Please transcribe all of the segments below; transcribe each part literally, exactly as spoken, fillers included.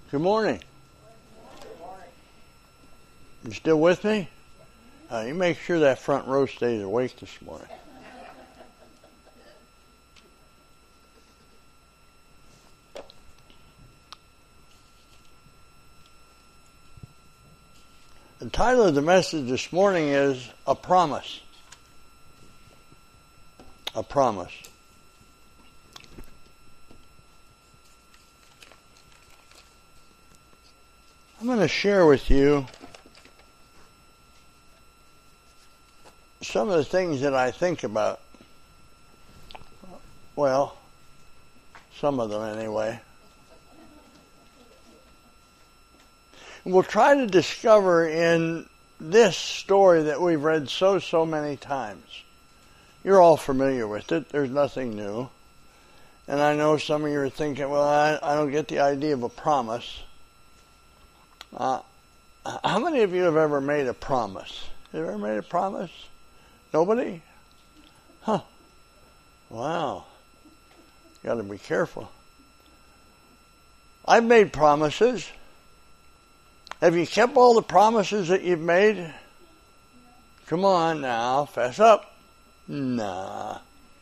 Good morning. You still with me? Uh, you make sure that front row stays awake this morning. The title of the message this morning is A Promise. A Promise. I'm going to share with you some of the things that I think about. Well, some of them anyway. We'll try to discover in this story that we've read so, so many times. You're all familiar with it. There's nothing new. And I know some of you are thinking, well, I, I don't get the idea of a promise. Uh, how many of you have ever made a promise? Have you ever made a promise? Nobody? Huh. Wow. You got to be careful. I've made promises. Have you kept all the promises that you've made? Come on now, fess up. Nah.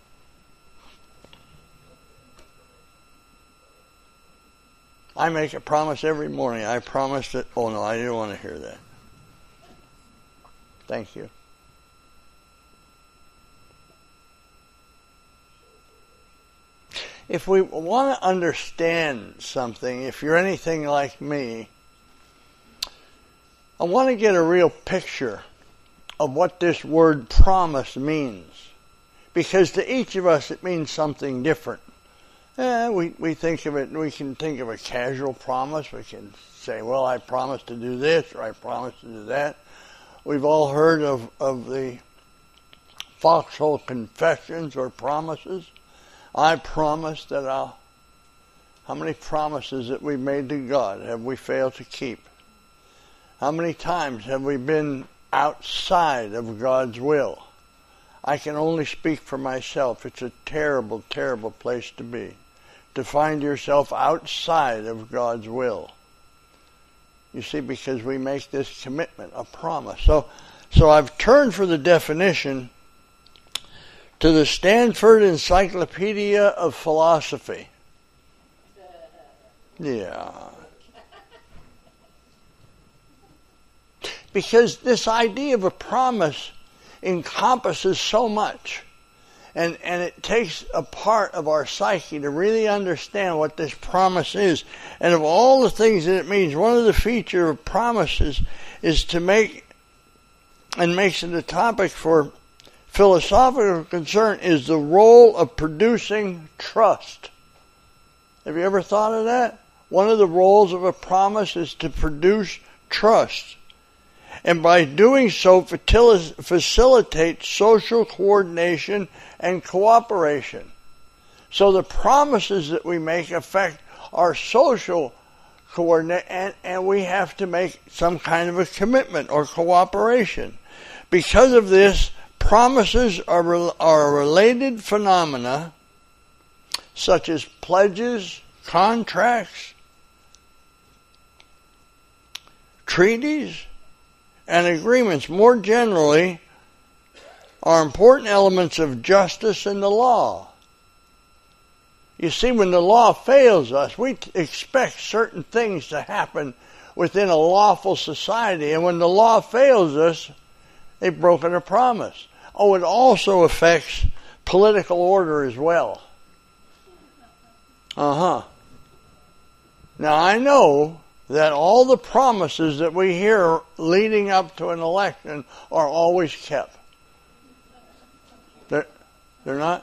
I make a promise every morning. I promise that. Oh no, I didn't want to hear that. Thank you. If we want to understand something, if you're anything like me, I want to get a real picture of what this word promise means. Because to each of us it means something different. Eh, we, we think of it, we can think of a casual promise. We can say, well, I promise to do this, or I promise to do that. We've all heard of, of the foxhole confessions or promises. I promise that I'll... How many promises that we've made to God have we failed to keep? How many times have we been outside of God's will? I can only speak for myself. It's a terrible, terrible place to be. To find yourself outside of God's will. You see, because we make this commitment, a promise. So, so I've turned for the definition to the Stanford Encyclopedia of Philosophy. Yeah. Because this idea of a promise encompasses so much. And, and it takes a part of our psyche to really understand what this promise is. And of all the things that it means, one of the features of promises is to make, and makes it a topic for philosophical concern, is the role of producing trust. Have you ever thought of that? One of the roles of a promise is to produce trust. And by doing so, facilitate social coordination and cooperation. So the promises that we make affect our social coordination, and, and we have to make some kind of a commitment or cooperation. Because of this, promises are, are related phenomena such as pledges, contracts, treaties, and agreements, more generally, are important elements of justice and the law. You see, when the law fails us, we expect certain things to happen within a lawful society. And when the law fails us, they've broken a promise. Oh, it also affects political order as well. Uh-huh. Now, I know that all the promises that we hear leading up to an election are always kept. They're, they're not?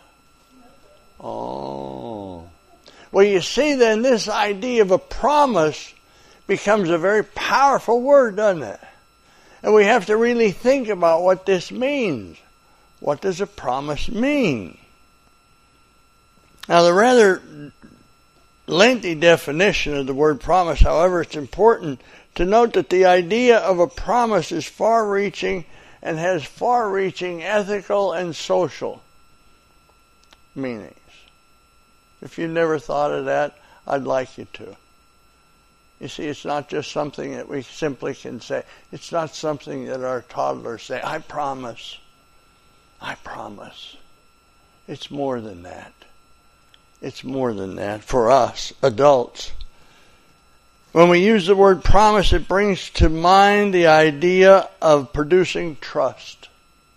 Oh. Well, you see, then this idea of a promise becomes a very powerful word, doesn't it? And we have to really think about what this means. What does a promise mean? Now, the rather lengthy definition of the word promise, however, it's important to note that the idea of a promise is far-reaching and has far-reaching ethical and social meanings. If you've never thought of that, I'd like you to. You see, it's not just something that we simply can say. It's not something that our toddlers say, I promise. I promise. It's more than that. It's more than that for us, adults. When we use the word promise, it brings to mind the idea of producing trust.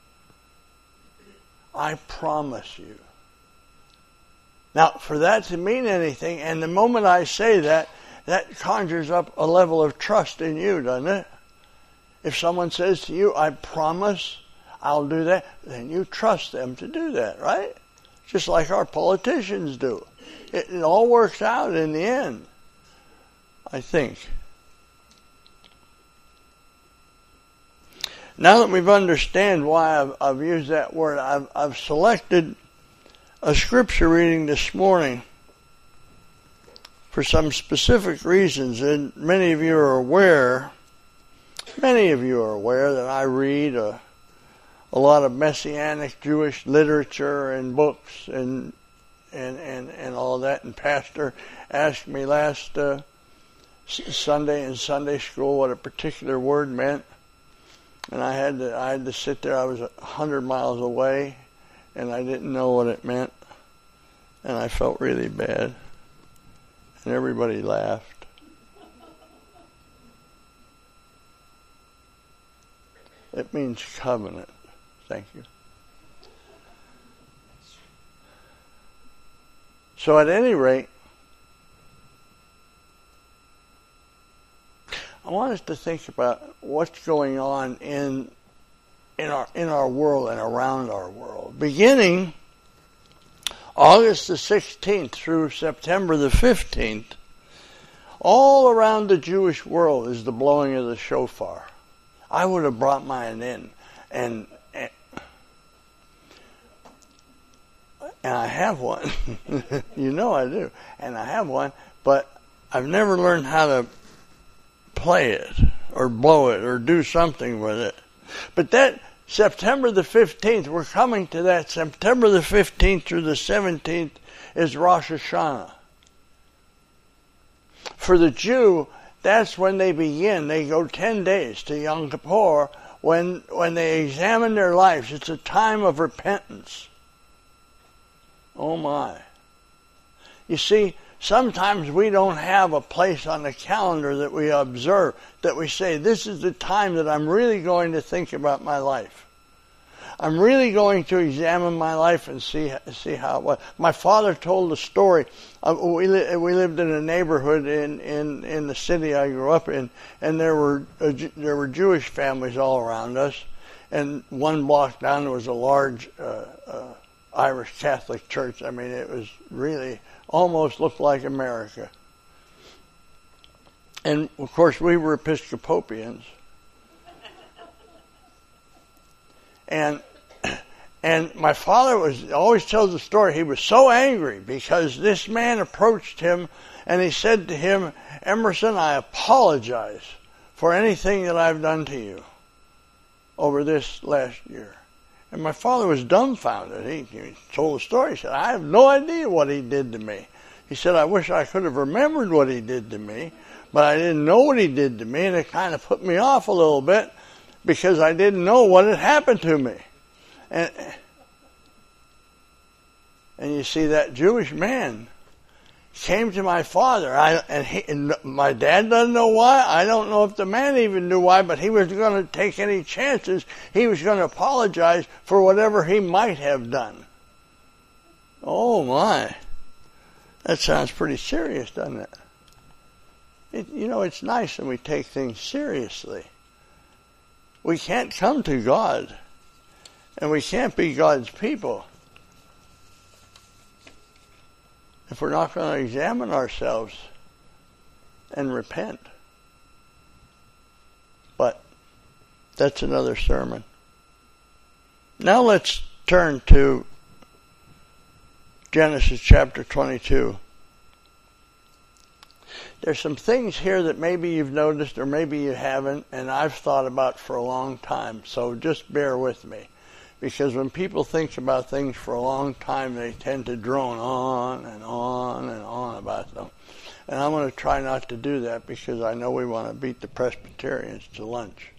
I promise you. Now, for that to mean anything, and the moment I say that, that conjures up a level of trust in you, doesn't it? If someone says to you, I promise I'll do that, then you trust them to do that, right? Just like our politicians do. It, it all works out in the end, I think. Now that we've understand why I've, I've used that word, I've, I've selected a scripture reading this morning for some specific reasons, and many of you are aware, many of you are aware that I read a, a lot of Messianic Jewish literature and books and and and, and all that. And Pastor asked me last uh, Sunday in Sunday school what a particular word meant, and I had to I had to sit there. I was a hundred miles away, and I didn't know what it meant, and I felt really bad. And everybody laughed. It means covenant. Thank you. So at any rate, I want us to think about what's going on in in our in our world and around our world. Beginning August the sixteenth through September the fifteenth, all around the Jewish world is the blowing of the shofar. I would have brought mine in, and and, and I have one. You know I do, and I have one, but I've never learned how to play it or blow it or do something with it. But that September the fifteenth, we're coming to that. September the fifteenth through the seventeenth is Rosh Hashanah. For the Jew, that's when they begin. They go ten days to Yom Kippur when, when they examine their lives. It's a time of repentance. Oh my. You see, sometimes we don't have a place on the calendar that we observe, that we say, this is the time that I'm really going to think about my life. I'm really going to examine my life and see see how it was. My father told a story. Uh, we li- we lived in a neighborhood in, in, in the city I grew up in, and there were uh, there were Jewish families all around us. And one block down there was a large uh, uh, Irish Catholic church. I mean, it was really almost looked like America. And of course, we were Episcopalians. And and my father was always tells the story. He was so angry because this man approached him and he said to him, Emerson, I apologize for anything that I've done to you over this last year. And my father was dumbfounded. He, he told the story. He said, I have no idea what he did to me. He said, I wish I could have remembered what he did to me, but I didn't know what he did to me, and it kind of put me off a little bit because I didn't know what had happened to me. And, and you see, that Jewish man came to my father, I, and, he, and my dad doesn't know why. I don't know if the man even knew why, but he was going to take any chances. He was going to apologize for whatever he might have done. Oh, my. That sounds pretty serious, doesn't it? It you know, it's nice when we take things seriously. We can't come to God, and we can't be God's people if we're not going to examine ourselves and repent. But that's another sermon. Now let's turn to Genesis chapter twenty-two. There's some things here that maybe you've noticed or maybe you haven't, and I've thought about for a long time, so just bear with me. Because when people think about things for a long time, they tend to drone on and on and on about them. And I'm going to try not to do that because I know we want to beat the Presbyterians to lunch.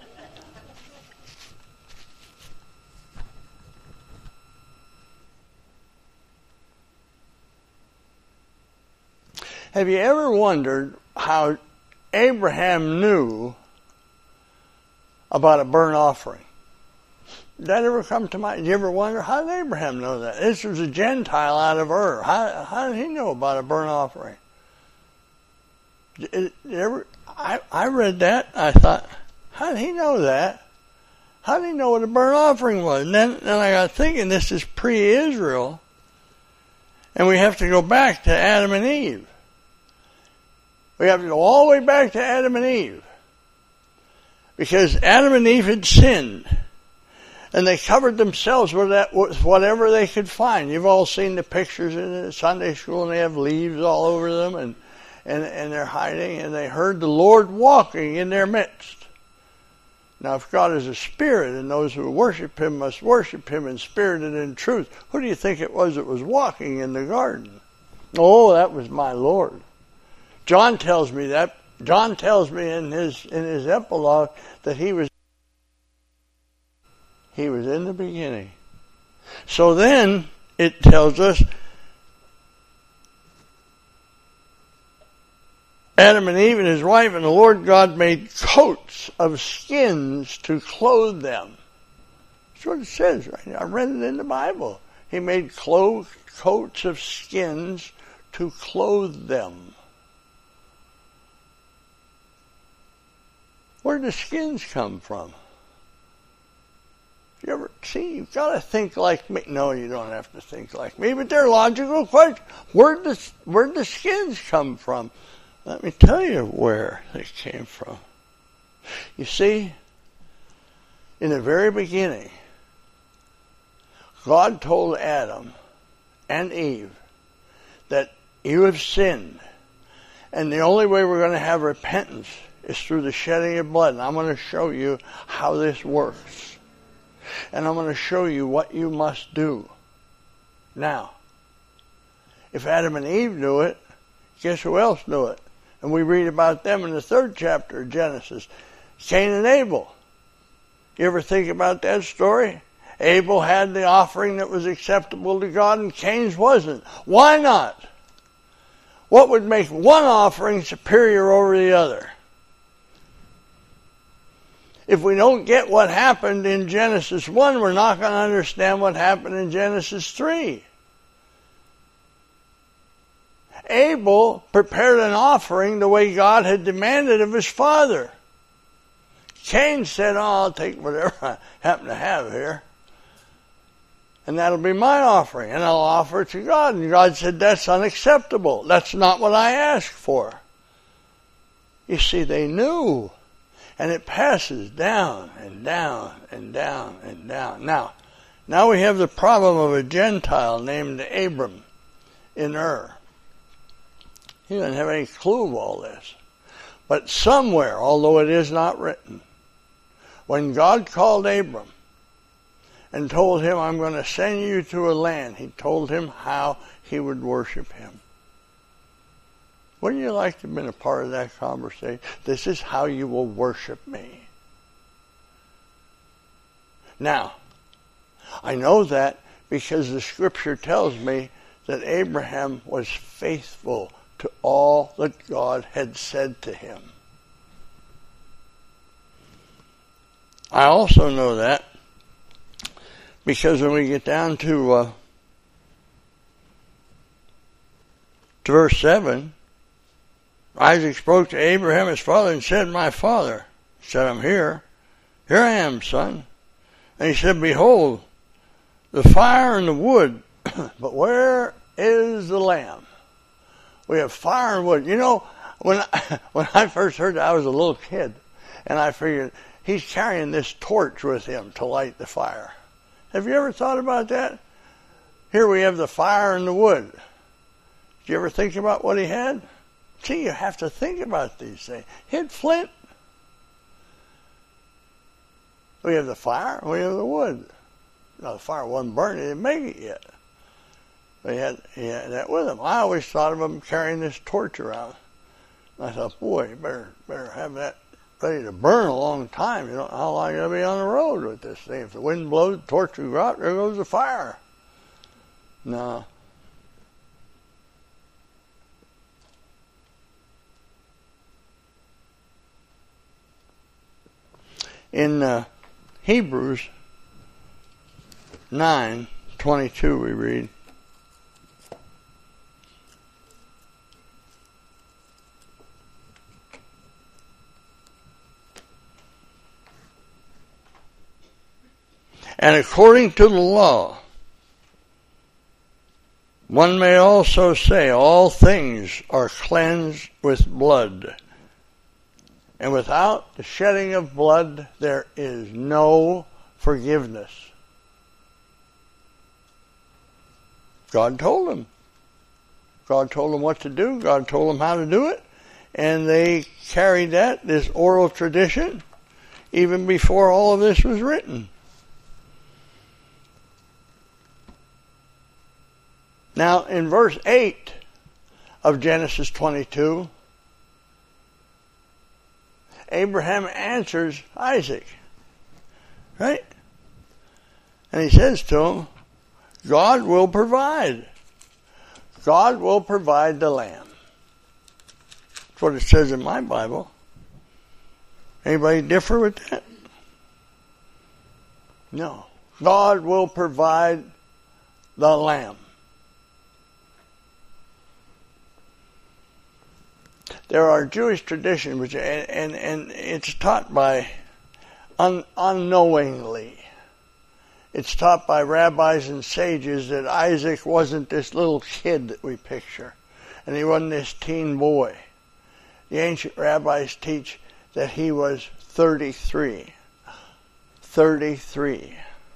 Have you ever wondered how Abraham knew about a burnt offering? Did that ever come to mind? Did you ever wonder, how did Abraham know that? This was a Gentile out of Ur. How, how did he know about a burnt offering? Did, did ever, I, I read that. I thought, how did he know that? How did he know what a burnt offering was? And then, then I got thinking, this is pre-Israel. And we have to go back to Adam and Eve. We have to go all the way back to Adam and Eve. Because Adam and Eve had sinned. And they covered themselves with, that, with whatever they could find. You've all seen the pictures in Sunday school, and they have leaves all over them, and, and, and they're hiding, and they heard the Lord walking in their midst. Now, if God is a spirit, and those who worship him must worship him in spirit and in truth, who do you think it was that was walking in the garden? Oh, that was my Lord. John tells me that. John tells me in his in his epilogue that he was he was in the beginning. So then it tells us Adam and Eve and his wife and the Lord God made coats of skins to clothe them. That's what it says right now. I read it in the Bible. He made clo- coats of skins to clothe them. Where did the skins come from? You ever see? You've got to think like me. No, you don't have to think like me, but they're logical questions. Where did the, where did the skins come from? Let me tell you where they came from. You see, in the very beginning, God told Adam and Eve that you have sinned, and the only way we're going to have repentance is through the shedding of blood. And I'm going to show you how this works. And I'm going to show you what you must do. Now, if Adam and Eve knew it, guess who else knew it? And we read about them in the third chapter of Genesis. Cain and Abel. You ever think about that story? Abel had the offering that was acceptable to God and Cain's wasn't. Why not? What would make one offering superior over the other? If we don't get what happened in Genesis one, we're not going to understand what happened in Genesis three. Abel prepared an offering the way God had demanded of his father. Cain said, oh, I'll take whatever I happen to have here. And that'll be my offering. And I'll offer it to God. And God said, that's unacceptable. That's not what I asked for. You see, they knew. And it passes down and down and down and down. Now, now we have the problem of a Gentile named Abram in Ur. He doesn't have any clue of all this. But somewhere, although it is not written, when God called Abram and told him, I'm going to send you to a land, he told him how he would worship him. Wouldn't you like to have been a part of that conversation? This is how you will worship me. Now, I know that because the scripture tells me that Abraham was faithful to all that God had said to him. I also know that because when we get down to, uh, to verse seven, Isaac spoke to Abraham his father and said, my father. He said, I'm here. Here I am, son. And he said, behold, the fire and the wood, but where is the lamb? We have fire and wood. You know, when I, when I first heard that, I was a little kid, and I figured, he's carrying this torch with him to light the fire. Have you ever thought about that? Here we have the fire and the wood. Did you ever think about what he had? See, you have to think about these things. He had flint. We have the fire, we have the wood. Now, the fire wasn't burning, it didn't make it yet. They had, he had that with him. I always thought of him carrying this torch around. I thought, boy, you better better have that ready to burn a long time. You don't know how long you're going to be on the road with this thing. If the wind blows, the torch will go out, there goes the fire. No. In uh, Hebrews nine twenty-two we read, and according to the law, one may also say all things are cleansed with blood. And without the shedding of blood, there is no forgiveness. God told them. God told them what to do. God told them how to do it. And they carried that, this oral tradition, even before all of this was written. Now, in verse eight of Genesis twenty-two, Abraham answers Isaac, right? And he says to him, God will provide. God will provide the lamb. That's what it says in my Bible. Anybody differ with that? No. God will provide the lamb. There are Jewish traditions, which and, and, and it's taught by un, unknowingly. It's taught by rabbis and sages that Isaac wasn't this little kid that we picture, and he wasn't this teen boy. The ancient rabbis teach that he was thirty-three. thirty-three.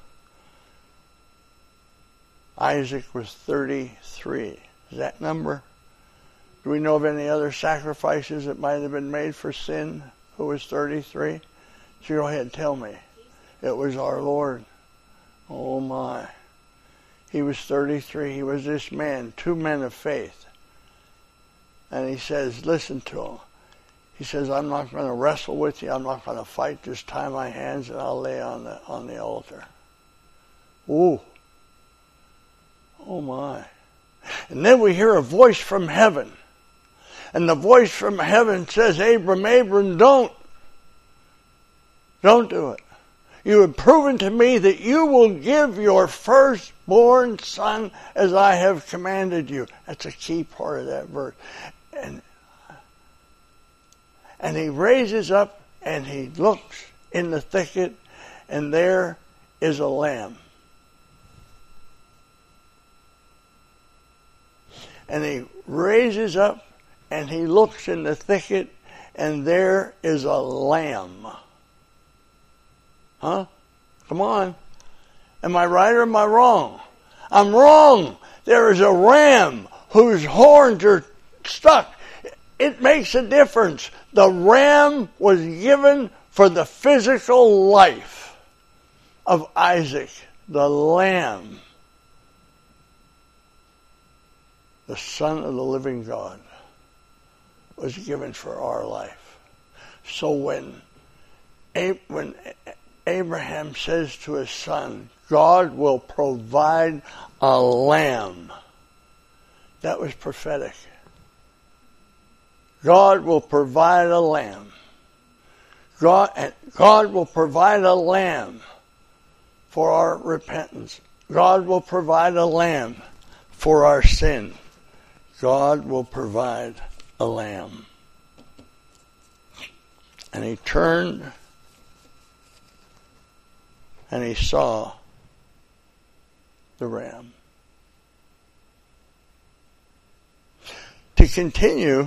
Isaac was thirty-three. Is that number? Do we know of any other sacrifices that might have been made for sin who was thirty-three? So go ahead and tell me. It was our Lord. Oh my. He was thirty-three. He was this man, two men of faith. And he says, listen to him. He says, I'm not going to wrestle with you. I'm not going to fight. Just tie my hands and I'll lay on the on the altar. Ooh. Oh my. And then we hear a voice from heaven. And the voice from heaven says, Abram, Abram, don't. Don't do it. You have proven to me that you will give your firstborn son as I have commanded you. That's a key part of that verse. And, and he raises up and he looks in the thicket, and there is a lamb. And he raises up and he looks in the thicket, and there is a lamb. Huh? Come on. Am I right or am I wrong? I'm wrong. There is a ram whose horns are stuck. It makes a difference. The ram was given for the physical life of Isaac, the lamb, the Son of the living God, was given for our life. So when, when Abraham says to his son, God will provide a lamb, that was prophetic. God will provide a lamb. God, God will provide a lamb for our repentance. God will provide a lamb for our sin. God will provide a lamb. And he turned and he saw the ram. To continue,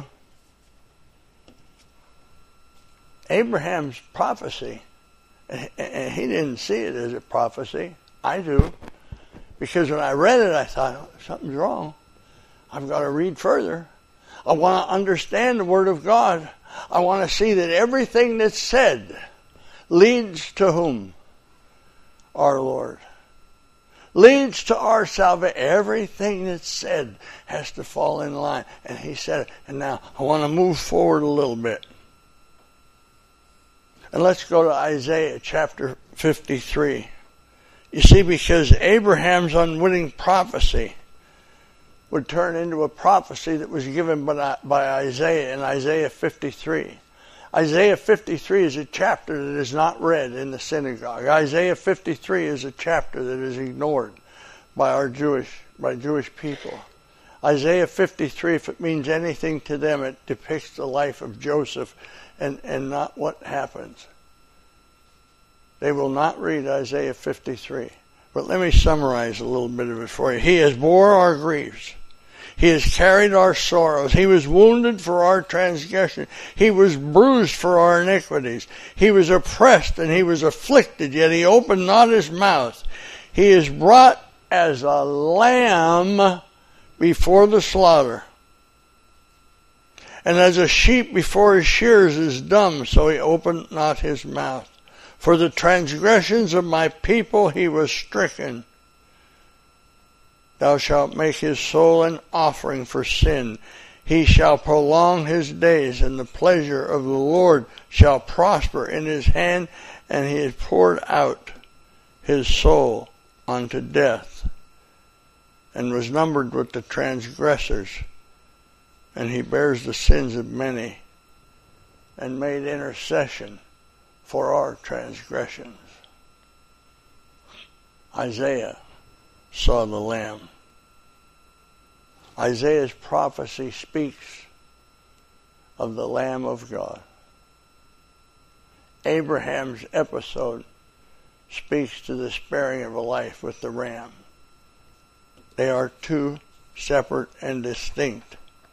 Abraham's prophecy, and he didn't see it as a prophecy. I do. Because when I read it, I thought, something's wrong. I've got to read further. I want to understand the Word of God. I want to see that everything that's said leads to whom? Our Lord. leads to our salvation. Everything that's said has to fall in line. And he said it. And now I want to move forward a little bit. And let's go to Isaiah chapter fifty-three. You see, because Abraham's unwitting prophecy would turn into a prophecy that was given by, by Isaiah in Isaiah fifty-three. Isaiah fifty-three is a chapter that is not read in the synagogue. Isaiah fifty-three is a chapter that is ignored by our Jewish, by Jewish people. Isaiah fifty-three, if it means anything to them, it depicts the life of Joseph and, and not what happens. They will not read Isaiah fifty-three. But let me summarize a little bit of it for you. He has bore our griefs. He has carried our sorrows. He was wounded for our transgression. He was bruised for our iniquities. He was oppressed and he was afflicted, yet he opened not his mouth. He is brought as a lamb before the slaughter. And as a sheep before his shearers is dumb, so he opened not his mouth. For the transgressions of my people he was stricken. Thou shalt make his soul an offering for sin. He shall prolong his days, and the pleasure of the Lord shall prosper in his hand, and he has poured out his soul unto death, and was numbered with the transgressors, and he bears the sins of many, and made intercession for our transgressions. Isaiah saw the Lamb. Isaiah's prophecy speaks of the Lamb of God. Abraham's episode speaks to the sparing of a life with the ram. They are two separate and distinct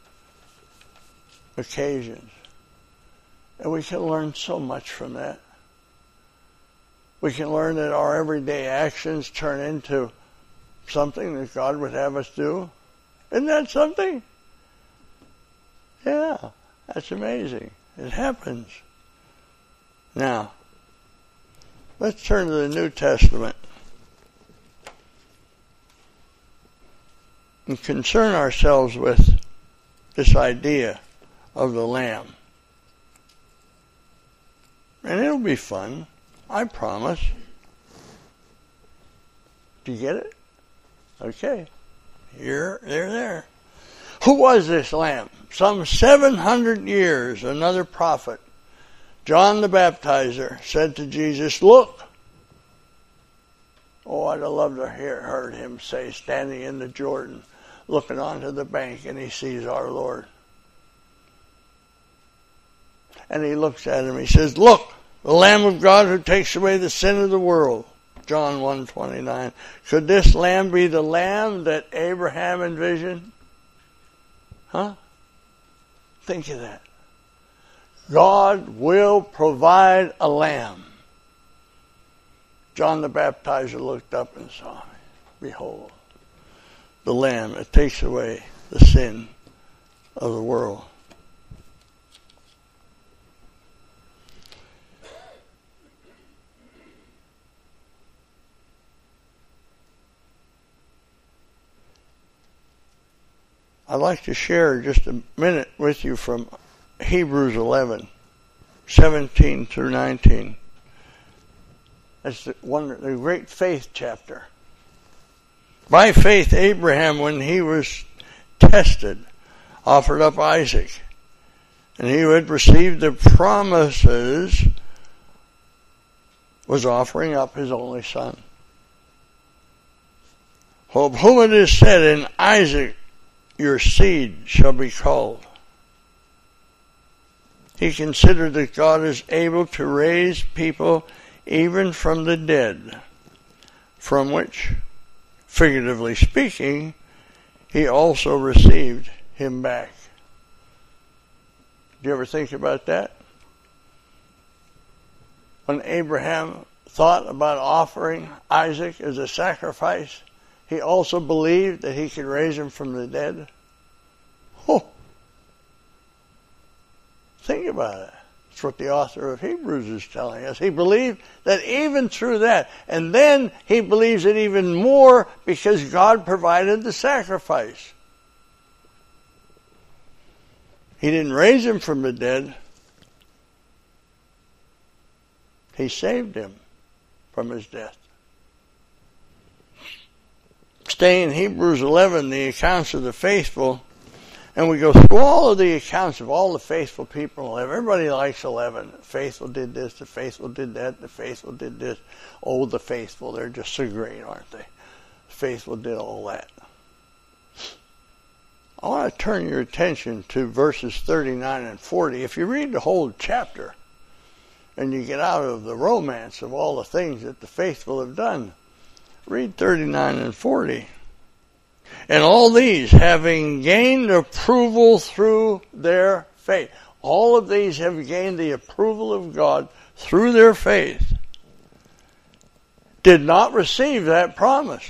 occasions. And we can learn so much from that. We can learn that our everyday actions turn into something that God would have us do. Isn't that something? Yeah, that's amazing. It happens. Now, let's turn to the New Testament and concern ourselves with this idea of the Lamb. And it'll be fun, I promise. Do you get it? Okay. Here, there, there. Who was this Lamb? Some seven hundred years, another prophet, John the Baptizer, said to Jesus, "Look." Oh, I'd have loved to hear heard him say, standing in the Jordan, looking onto the bank, and he sees our Lord. And he looks at him, he says, "Look, the Lamb of God who takes away the sin of the world." John one twenty-nine. Could this lamb be the lamb that Abraham envisioned? Huh? Think of that. God will provide a lamb. John the Baptizer looked up and saw, behold, the lamb that takes away the sin of the world. I'd like to share just a minute with you from Hebrews eleven, seventeen through nineteen. That's the one, the great faith chapter. By faith, Abraham, when he was tested, offered up Isaac, and he who had received the promises was offering up his only son. Of whom it is said, in Isaac your seed shall be called. He considered that God is able to raise people even from the dead, from which, figuratively speaking, he also received him back. Do you ever think about that? When Abraham thought about offering Isaac as a sacrifice, he also believed that he could raise him from the dead. Oh. Think about it. That's what the author of Hebrews is telling us. He believed that even through that, and then he believes it even more because God provided the sacrifice. He didn't raise him from the dead. He saved him from his death. Stay in Hebrews eleven, the accounts of the faithful, and we go through all of the accounts of all the faithful people. Everybody likes eleven. The faithful did this, the faithful did that, the faithful did this. Oh, the faithful, they're just so great, aren't they? The faithful did all that. I want to turn your attention to verses thirty-nine and forty. If you read the whole chapter, and you get out of the romance of all the things that the faithful have done, read thirty-nine and forty. And all these, having gained approval through their faith. All of these have gained the approval of God through their faith. Did not receive that promise.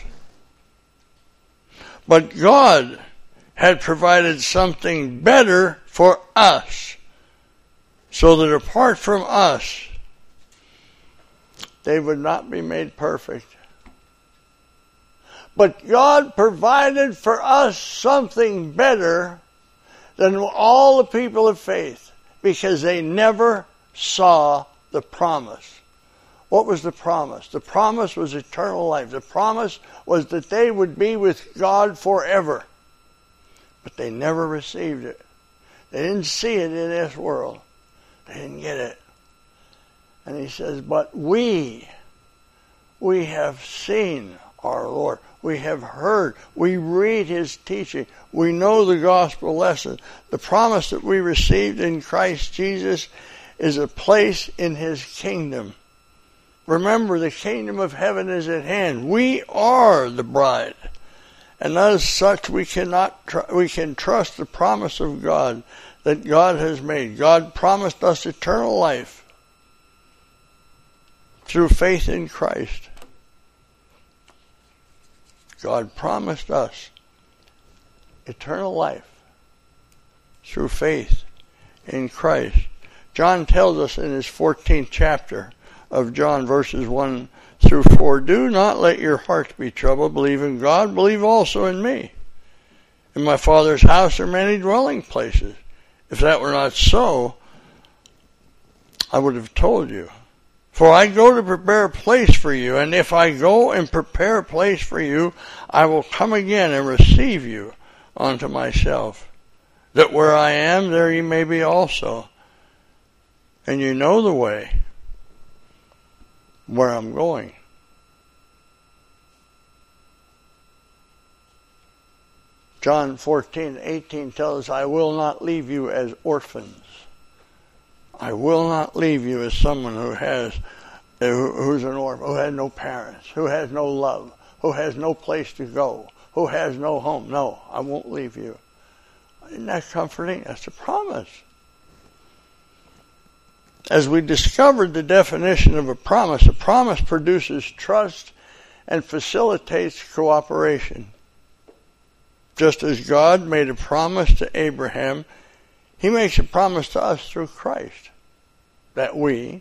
But God had provided something better for us, so that apart from us, they would not be made perfect. But God provided for us something better than all the people of faith, because they never saw the promise. What was the promise? The promise was eternal life. The promise was that they would be with God forever. But they never received it. They didn't see it in this world. They didn't get it. And he says, but we, we have seen our Lord. We have heard. We read his teaching. We know the gospel lesson. The promise that we received in Christ Jesus is a place in his kingdom. Remember, the kingdom of heaven is at hand. We are the bride. And as such, we cannot tr- we can trust the promise of God that God has made. God promised us eternal life through faith in Christ. God promised us eternal life through faith in Christ. John tells us in his fourteenth chapter of John, verses one through four, do not let your hearts be troubled. Believe in God, believe also in me. In my Father's house are many dwelling places. If that were not so, I would have told you. For I go to prepare a place for you, and if I go and prepare a place for you, I will come again and receive you unto myself, that where I am, there you may be also. And you know the way where I'm going. John fourteen, eighteen tells us, I will not leave you as orphans. I will not leave you as someone who has, who's an orphan, who has no parents, who has no love, who has no place to go, who has no home. No, I won't leave you. Isn't that comforting? That's a promise. As we discovered the definition of a promise, a promise produces trust and facilitates cooperation. Just as God made a promise to Abraham, he makes a promise to us through Christ, that we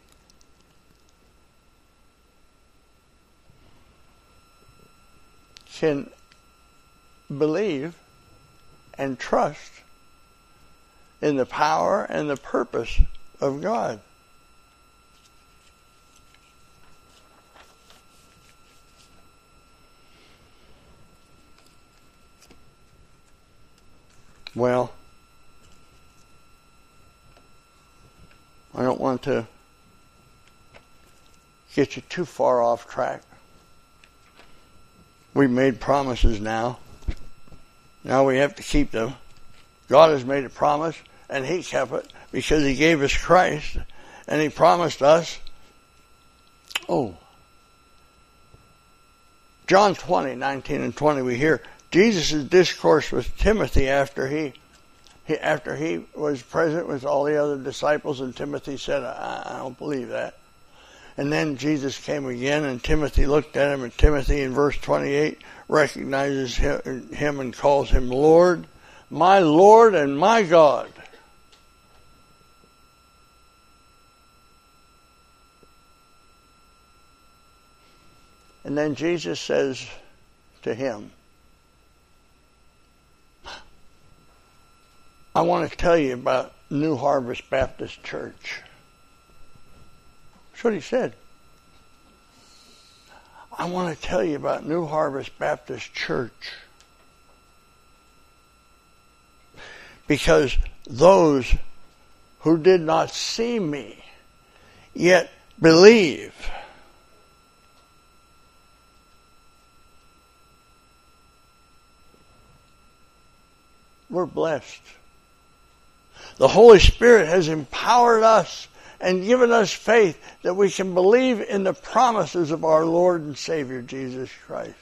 can believe and trust in the power and the purpose of God. Well, I don't want to get you too far off track. We've made promises now. Now we have to keep them. God has made a promise, and he kept it because he gave us Christ, and he promised us. Oh, John twenty, nineteen and twenty, we hear Jesus' discourse with Timothy after he, he after he was present with all the other disciples, and Timothy said, I, I don't believe that. And then Jesus came again, and Timothy looked at him, and Timothy in verse twenty-eight recognizes him, him and calls him Lord, my Lord and my God. And then Jesus says to him, I want to tell you about New Harvest Baptist Church. That's what he said. I want to tell you about New Harvest Baptist Church. Because those who did not see me, yet believe, we're blessed. The Holy Spirit has empowered us and given us faith that we can believe in the promises of our Lord and Savior, Jesus Christ.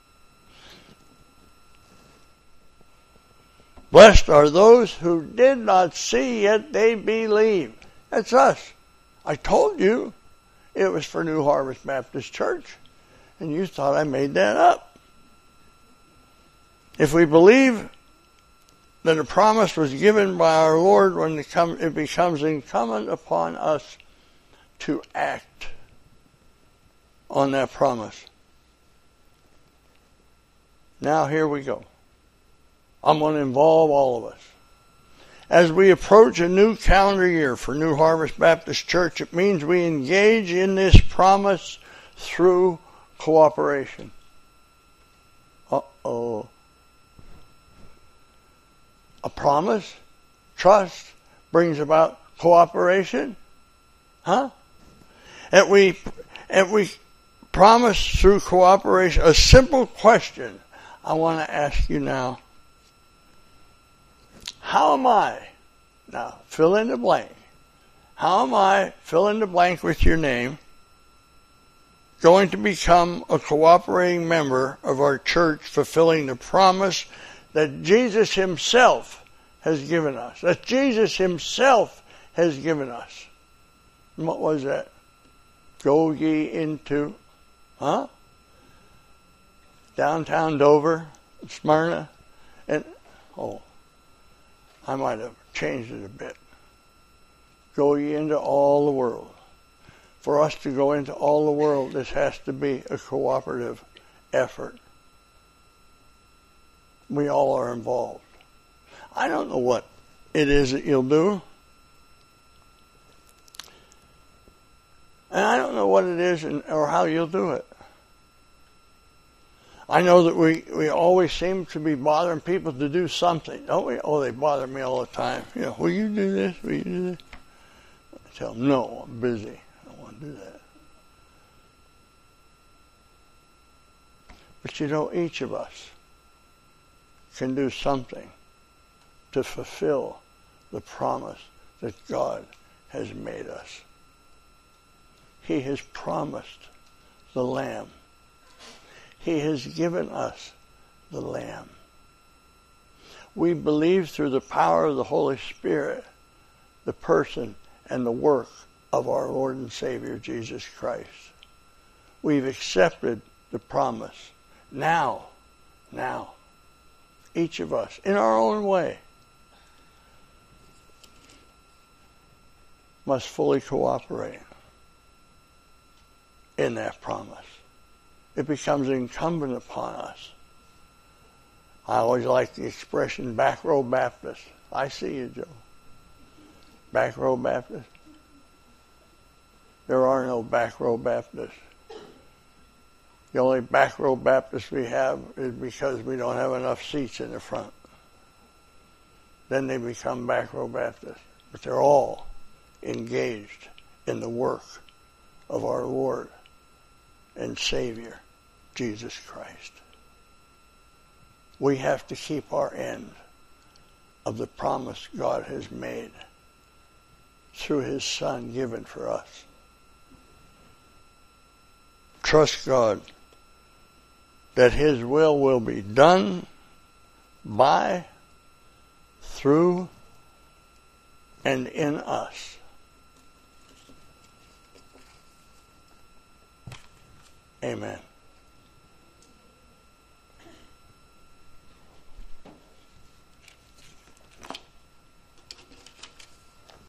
Blessed are those who did not see, yet they believe. That's us. I told you it was for New Harvest Baptist Church, and you thought I made that up. If we believe that a promise was given by our Lord, when it becomes incumbent upon us to act on that promise. Now here we go. I'm going to involve all of us. As we approach a new calendar year for New Harvest Baptist Church, it means we engage in this promise through cooperation. Uh-oh. A promise, trust, brings about cooperation. Huh? And we, and we promise through cooperation. A simple question I want to ask you now. How am I, now fill in the blank, how am I, fill in the blank with your name, going to become a cooperating member of our church, fulfilling the promise that Jesus himself has given us, that Jesus himself has given us? And what was that? Go ye into, huh? Downtown Dover, Smyrna, and, oh, I might have changed it a bit. Go ye into all the world. For us to go into all the world, this has to be a cooperative effort. We all are involved. I don't know what it is that you'll do. And I don't know what it is and, or how you'll do it. I know that we, we always seem to be bothering people to do something, don't we? Oh, they bother me all the time. You know, will you do this? Will you do this? I tell them, no, I'm busy. I don't want to do that. But you know, each of us can do something to fulfill the promise that God has made us. He has promised the Lamb. He has given us the Lamb. We believe through the power of the Holy Spirit, the person and the work of our Lord and Savior, Jesus Christ. We've accepted the promise. Now, now, each of us, in our own way, must fully cooperate in that promise. It becomes incumbent upon us. I always like the expression back row Baptist. I see you, Joe. Back row Baptist. There are no back row Baptists. The only back row Baptists we have is because we don't have enough seats in the front. Then they become back row Baptists. But they're all engaged in the work of our Lord and Savior, Jesus Christ. We have to keep our end of the promise God has made through his Son given for us. Trust God that his will will be done by, through, and in us. Amen.